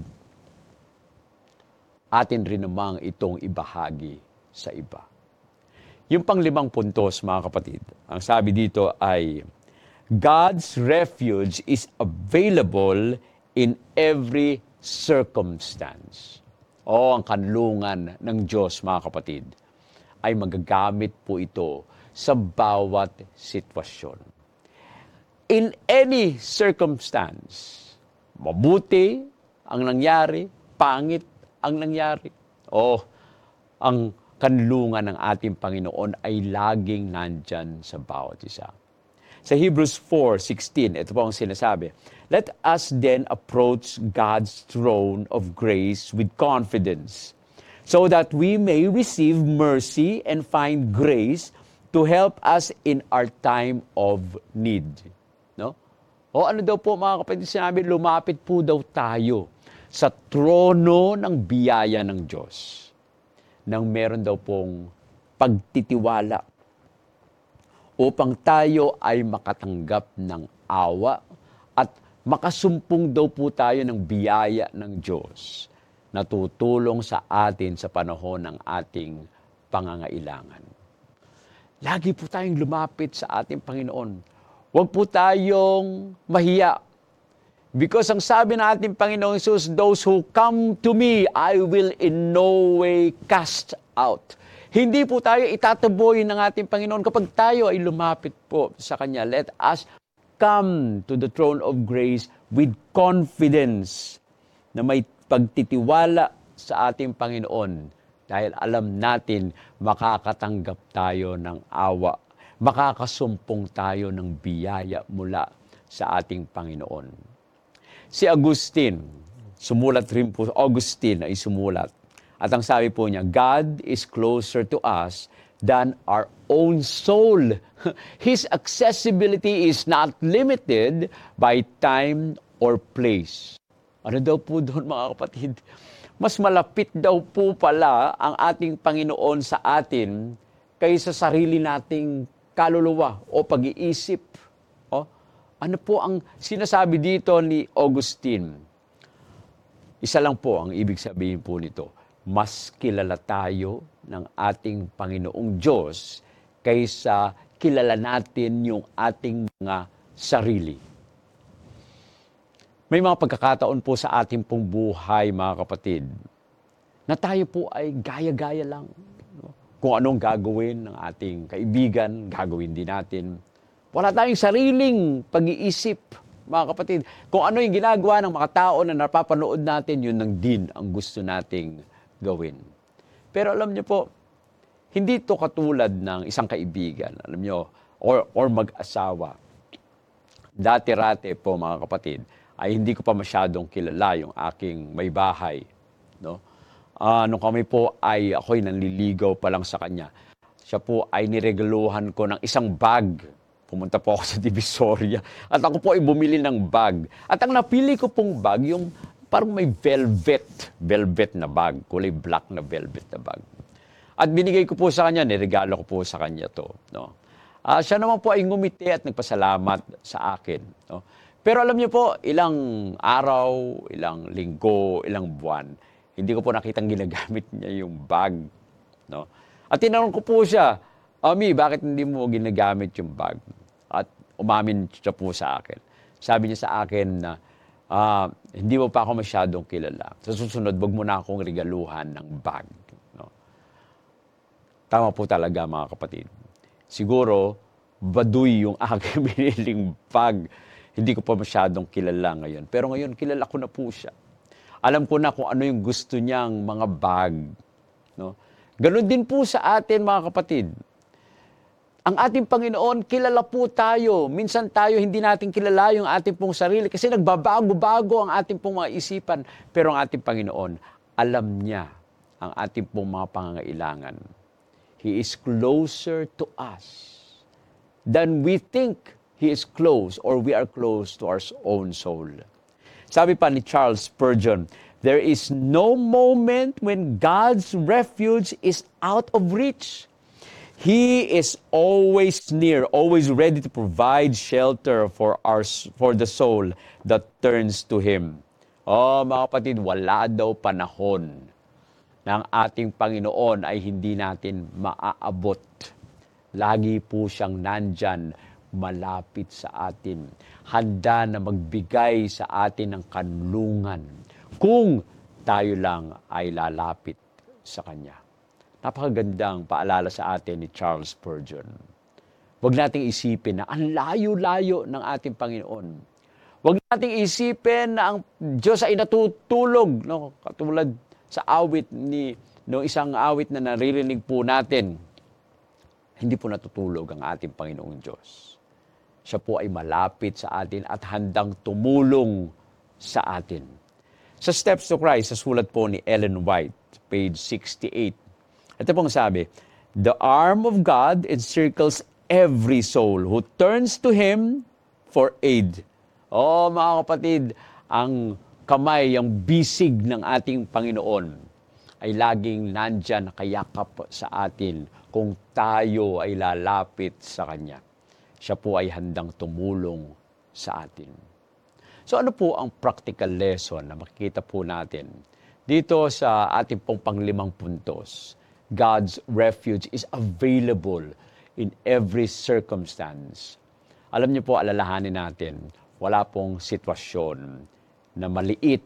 atin rin namang itong ibahagi sa iba. Yung pang-5 puntos, mga kapatid, ang sabi dito ay, God's refuge is available in every circumstance. Ang kanlungan ng Diyos, mga kapatid, ay magagamit po ito sa bawat sitwasyon. In any circumstance, mabuti ang nangyari pangit ang nangyari. Ang kanlungan ng ating Panginoon ay laging nandyan sa bawat isa. Sa Hebrews 4:16, ito po ang sinasabi, "Let us then approach God's throne of grace with confidence, so that we may receive mercy and find grace to help us in our time of need." No? O ano daw po mga kapatid, sinabi, lumapit po daw tayo sa trono ng biyaya ng Diyos nang meron daw pong pagtitiwala upang tayo ay makatanggap ng awa at makasumpong daw po tayo ng biyaya ng Diyos na tutulong sa atin sa panahon ng ating pangangailangan. Lagi po tayong lumapit sa ating Panginoon. Huwag po tayong mahiya. Because ang sabi ng ating Panginoong Hesus, "Those who come to me, I will in no way cast out." Hindi po tayo itataboy ng ating Panginoon kapag tayo ay lumapit po sa Kanya. Let us come to the throne of grace with confidence na may pagtitiwala sa ating Panginoon dahil alam natin makakatanggap tayo ng awa, makakasumpong tayo ng biyaya mula sa ating Panginoon. Si Agustin, sumulat rin po, Augustine ay sumulat. At ang sabi po niya, God is closer to us than our own soul. His accessibility is not limited by time or place. Ano daw po doon mga kapatid? Mas malapit daw po pala ang ating Panginoon sa atin kaysa sarili nating kaluluwa o pag-iisip. Ano po ang sinasabi dito ni Augustine? Isa lang po ang ibig sabihin po nito. Mas kilala tayo ng ating Panginoong Diyos kaysa kilala natin yung ating mga sarili. May mga pagkakataon po sa ating pong buhay, mga kapatid, na tayo po ay gaya-gaya lang. Kung anong gagawin ng ating kaibigan, gagawin din natin. Wala tayong sariling pag-iisip, mga kapatid. Kung ano yung ginagawa ng mga tao na napapanood natin, yun lang din ang gusto nating gawin. Pero alam niyo po, hindi ito katulad ng isang kaibigan, alam niyo, or mag-asawa. Dati-rate po, mga kapatid, ay hindi ko pa masyadong kilala yung aking may bahay. No? Nung kami po ay ako'y nanliligaw pa lang sa kanya. Siya po ay niregaluhan ko ng isang bag. Pumunta po ako sa Divisoria at ako po ay bumili ng bag. At ang napili ko pong bag, yung parang may velvet na bag, kulay black na velvet na bag. At binigay ko po sa kanya, niregalo ko po sa kanya to. No? Siya naman po ay ngumiti at nagpasalamat sa akin. No? Pero alam niyo po, ilang araw, ilang linggo, ilang buwan, hindi ko po nakitang ginagamit niya yung bag. No? At tinanong ko po siya, "Ami, bakit hindi mo ginagamit yung bag?" At umamin siya po sa akin. Sabi niya sa akin na, "Hindi mo pa ako masyadong kilala. Sa susunod, wag mo na akong regaluhan ng bag." No? Tama po talaga, mga kapatid. Siguro, baduy yung aking biniling bag. Hindi ko pa masyadong kilala ngayon. Pero ngayon, kilala ko na po siya. Alam ko na kung ano yung gusto niyang mga bag. No? Ganon din po sa atin, mga kapatid. Ang ating Panginoon, kilala po tayo. Minsan tayo hindi natin kilala yung ating pong sarili kasi nagbabago-bago ang ating pong mga isipan. Pero ang ating Panginoon, alam niya ang ating pong mga pangangailangan. He is closer to us than we think He is close or we are close to our own soul. Sabi pa ni Charles Spurgeon, "There is no moment when God's refuge is out of reach. He is always near, always ready to provide shelter for the soul that turns to Him." Mga kapatid, wala daw panahon ng ating Panginoon ay hindi natin maaabot. Lagi po siyang nandyan, malapit sa atin. Handa na magbigay sa atin ng kanlungan kung tayo lang ay lalapit sa Kanya. Napakagandang paalala sa atin ni Charles Spurgeon. Huwag nating isipin na ang layo-layo ng ating Panginoon. Huwag nating isipin na ang Diyos ay natutulog, no? Katulad sa awit no isang awit na naririnig po natin. Hindi po natutulog ang ating Panginoong Diyos. Siya po ay malapit sa atin at handang tumulong sa atin. Sa Steps to Christ, sa sulat po ni Ellen White, page 68. Ito pong sabi, "The arm of God encircles every soul who turns to Him for aid." Mga kapatid, ang kamay, ang bisig ng ating Panginoon ay laging nandyan, nakayakap sa atin kung tayo ay lalapit sa Kanya. Siya po ay handang tumulong sa atin. So ano po ang practical lesson na makikita po natin dito sa ating pong panglimang puntos? God's refuge is available in every circumstance. Alam niyo po, alalahanin natin, wala pong sitwasyon na maliit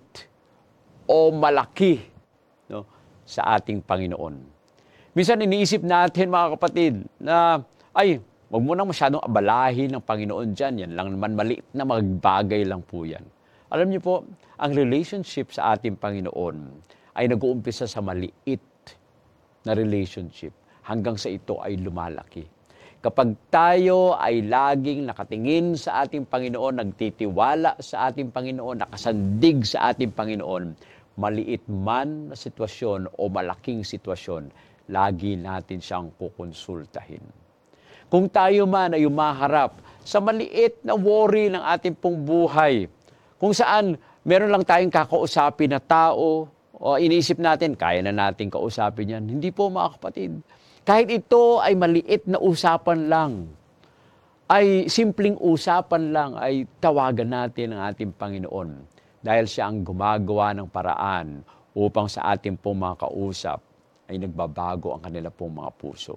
o malaki, no, sa ating Panginoon. Minsan iniisip natin, mga kapatid, na wag mo nang masyadong abalahin ng Panginoon dyan. Yan lang naman, maliit na magbagay lang po yan. Alam niyo po, ang relationship sa ating Panginoon ay nag-uumpisa sa maliit na relationship hanggang sa ito ay lumalaki. Kapag tayo ay laging nakatingin sa ating Panginoon, nagtitiwala sa ating Panginoon, nakasandig sa ating Panginoon, maliit man na sitwasyon o malaking sitwasyon, lagi natin siyang kukonsultahin. Kung tayo man ay umaharap sa maliit na worry ng ating pong buhay, kung saan meron lang tayong kakausapin na tao, o iniisip natin, kaya na natin kausapin yan. Hindi po, mga kapatid. Kahit ito ay maliit na usapan lang, ay simpleng usapan lang, ay tawagan natin ang ating Panginoon. Dahil siya ang gumagawa ng paraan upang sa ating pong mga kausap ay nagbabago ang kanila pong mga puso.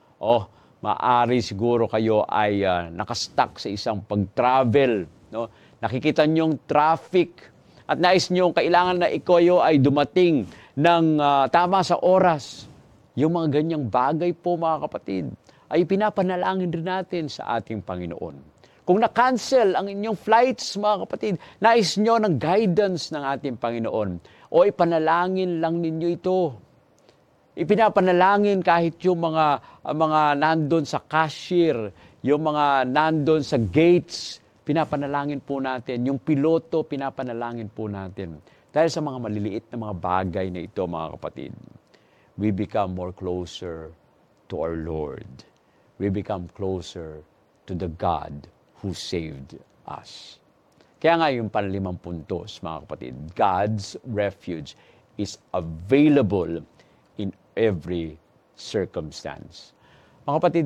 Maaari siguro kayo ay nakastuck sa isang pag-travel. No? Nakikita niyong traffic at nais niyong kailangan na ikaw ay dumating ng tama sa oras. Yung mga ganyang bagay po, mga kapatid, ay pinapanalangin rin natin sa ating Panginoon. Kung na-cancel ang inyong flights, mga kapatid, nais nyo ng guidance ng ating Panginoon, o ipanalangin lang ninyo ito. Ipinapanalangin kahit yung mga nandun sa cashier, yung mga nandun sa gates, pinapanalangin po natin. Yung piloto, pinapanalangin po natin. Dahil sa mga maliliit na mga bagay na ito, mga kapatid, we become more closer to our Lord. We become closer to the God who saved us. Kaya nga yung panlimang puntos, mga kapatid, God's refuge is available in every circumstance. Mga kapatid,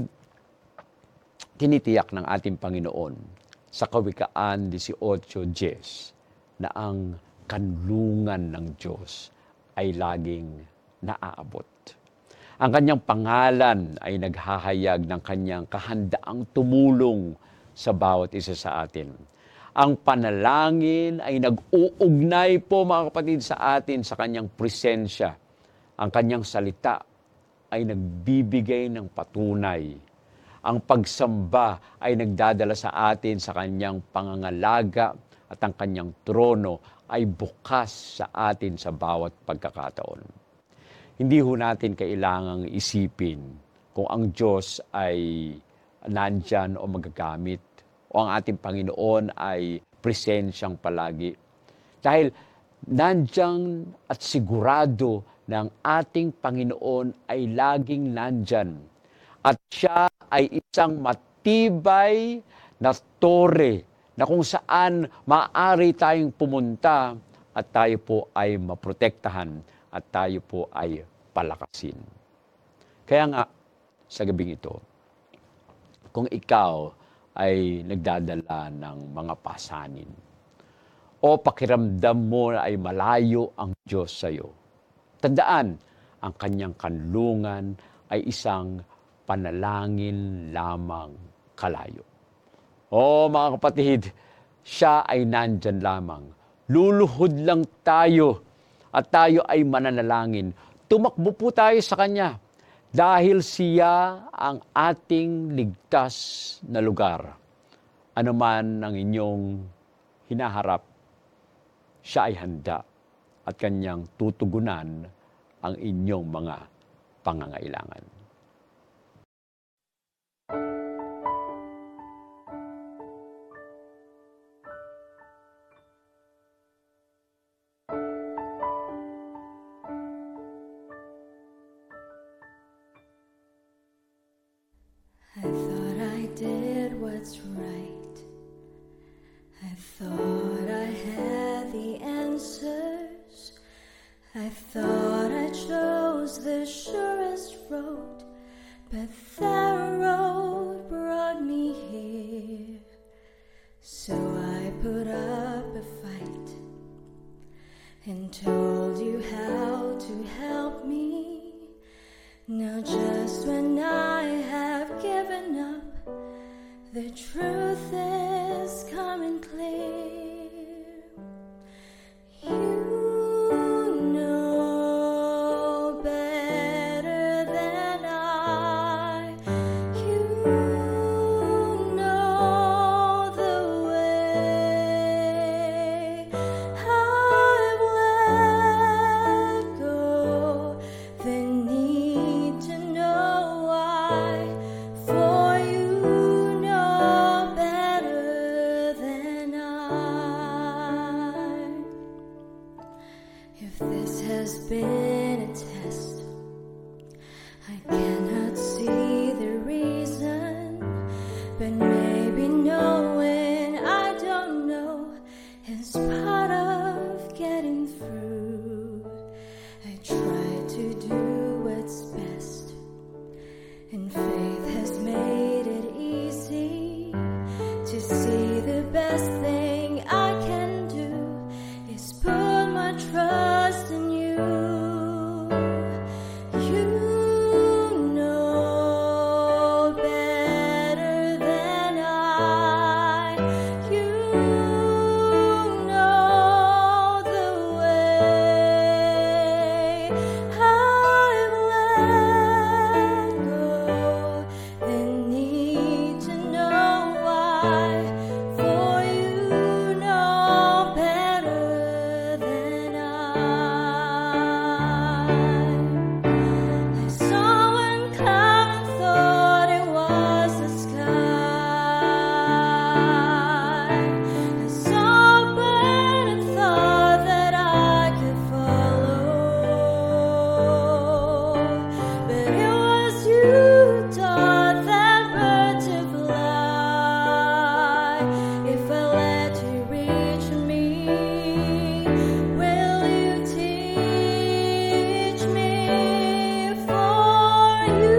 tinitiyak ng ating Panginoon sa Kawikaan 18:10 na ang kanlungan ng Diyos ay laging naaabot. Ang kanyang pangalan ay naghahayag ng kanyang kahandaang tumulong sa bawat isa sa atin. Ang panalangin ay nag-uugnay po, mga kapatid, sa atin sa kanyang presensya. Ang kanyang salita ay nagbibigay ng patunay. Ang pagsamba ay nagdadala sa atin sa kanyang pangangalaga at ang kanyang trono ay bukas sa atin sa bawat pagkakataon. Hindi ho natin kailangang isipin kung ang Diyos ay nandyan o magagamit o ang ating Panginoon ay presensyang palagi. Dahil nandyan at sigurado na ang ating Panginoon ay laging nandyan. At siya ay isang matibay na tore na kung saan maaari tayong pumunta at tayo po ay maprotektahan at tayo po ay palakasin. Kaya nga, sa gabing ito, kung ikaw ay nagdadala ng mga pasanin o pakiramdam mo na ay malayo ang Diyos sa iyo, tandaan, ang kanyang kanlungan ay isang panalangin lamang kalayo. Mga kapatid, siya ay nandyan lamang. Luluhod lang tayo at tayo ay mananalangin. Tumakbo po tayo sa Kanya dahil siya ang ating ligtas na lugar. Ano man ang inyong hinaharap, siya ay handa at kanyang tutugunan ang inyong mga pangangailangan. I thought I did what's right. I thought I had the answers. I thought I chose the surest road, but that road brought me here. So I put up a fight and told you how to help me. Now just when I have given up, the truth is coming clear. You know better than I. You know the way. I've let go the need to know why. For you know better than I. If this has been a test, I cannot see the reason, but maybe knowing I don't know is part of getting through. I try to do what's best, and faith has made it easy to see the best thing I can do is put my trust in you. You know better than I. You know the way. I've let go the need to know why. For you know better than I saw one cloud and thought it was the sky. I saw a bird and thought that I could follow. But it was you who taught that bird to fly. If I let you reach me, will you teach me? For you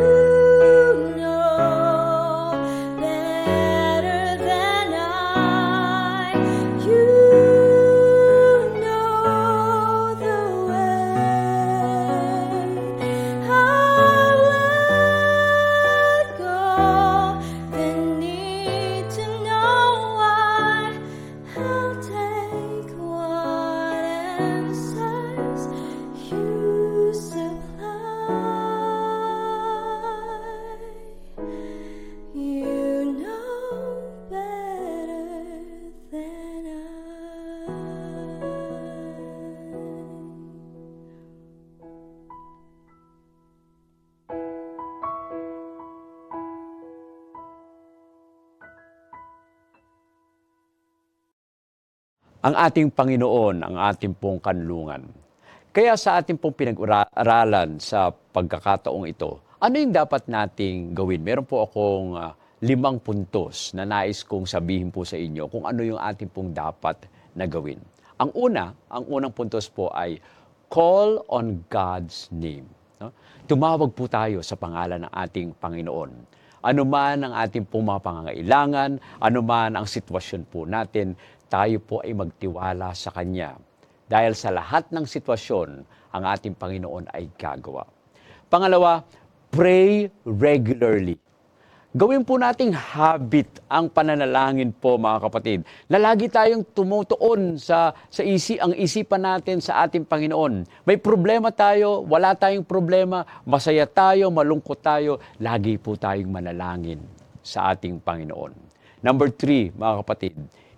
know better than I. You know the way. I've let go the need to know why. I'll take what answers you supply. You know better than I. Ang ating Panginoon, ang ating pong kanlungan. Kaya sa ating pong pinag-aralan sa pagkakataong ito, ano yung dapat nating gawin? Meron po akong 5 puntos na nais kong sabihin po sa inyo kung ano yung ating pong dapat na gawin. Ang unang puntos po ay call on God's name. No? Tumawag po tayo sa pangalan ng ating Panginoon. Ano man ang ating pong mga pangangailangan, ano man ang sitwasyon po natin, tayo po ay magtiwala sa Kanya. Dahil sa lahat ng sitwasyon, ang ating Panginoon ay gagawa. Pangalawa, pray regularly. Gawin po nating habit ang pananalangin po, mga kapatid. Na lagi tayong tumutuon ang isipan natin sa ating Panginoon. May problema tayo, wala tayong problema, masaya tayo, malungkot tayo, lagi po tayong manalangin sa ating Panginoon. Number 3, mga kapatid,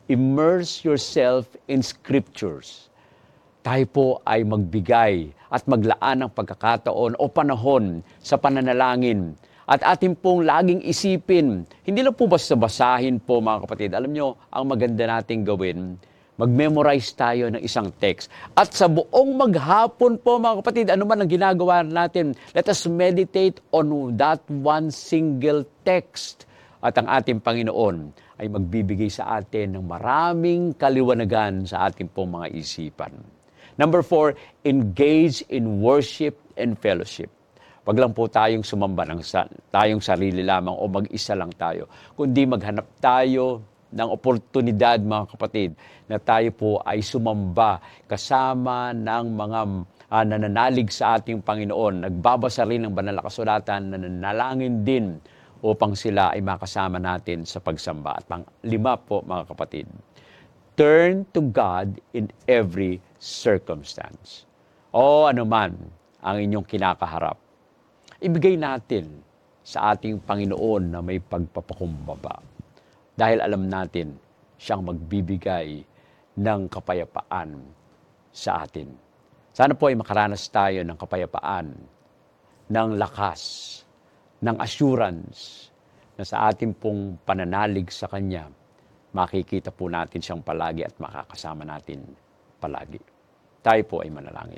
Immerse yourself in scriptures. Tayo po ay magbigay at maglaan ng pagkakataon o panahon sa pananalangin. At atin pong laging isipin, hindi lang po basta basahin po mga kapatid. Alam nyo, ang maganda nating gawin, mag-memorize tayo ng isang text. At sa buong maghapon po mga kapatid, ano man ang ginagawa natin, let us meditate on that one single text. At ang ating Panginoon ay magbibigay sa atin ng maraming kaliwanagan sa ating pong mga isipan. Number 4, engage in worship and fellowship. Wag lang po tayong sumamba ng tayong sarili lamang o mag-isa lang tayo, kundi maghanap tayo ng oportunidad mga kapatid na tayo po ay sumamba kasama ng mga nananalig sa ating Panginoon, nagbabasa rin ng banal na kasulatan, nananalangin din upang sila ay makasama natin sa pagsamba. At pang-5 po mga kapatid, turn to God in every circumstance. O anuman ang inyong kinakaharap, ibigay natin sa ating Panginoon na may pagpapakumbaba. Dahil alam natin, siyang magbibigay ng kapayapaan sa atin. Sana po ay makaranas tayo ng kapayapaan, ng lakas, ng assurance, na sa ating pong pananalig sa Kanya, makikita po natin siyang palagi at makakasama natin palagi. Tayo po ay manalangin.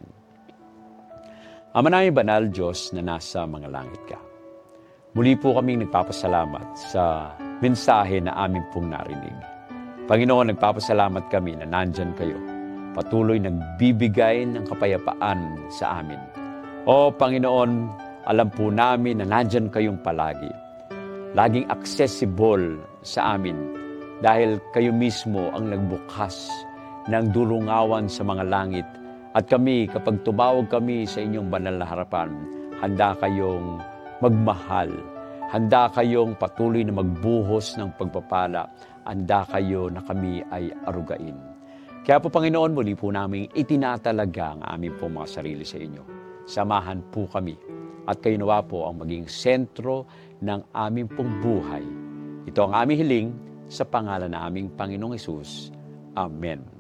Ama namin banal, Diyos na nasa mga langit ka. Muli po kaming nagpapasalamat sa mensahe na amin pong narinig. Panginoon, nagpapasalamat kami na nandyan kayo. Patuloy nagbibigay ng kapayapaan sa amin. O Panginoon, alam po namin na nandyan kayong palagi. Laging accessible sa amin dahil kayo mismo ang nagbukas ng dulungawan sa mga langit. At kami, kapag tumawag kami sa inyong banal na harapan, handa kayong magmahal, handa kayong patuloy na magbuhos ng pagpapala, handa kayo na kami ay arugain. Kaya po Panginoon, muli po namin itinatalaga ang aming po mga sarili sa inyo. Samahan po kami at kayo nawa po ang maging sentro ng aming pong buhay. Ito ang aming hiling sa pangalan ng aming Panginoong Hesus. Amen.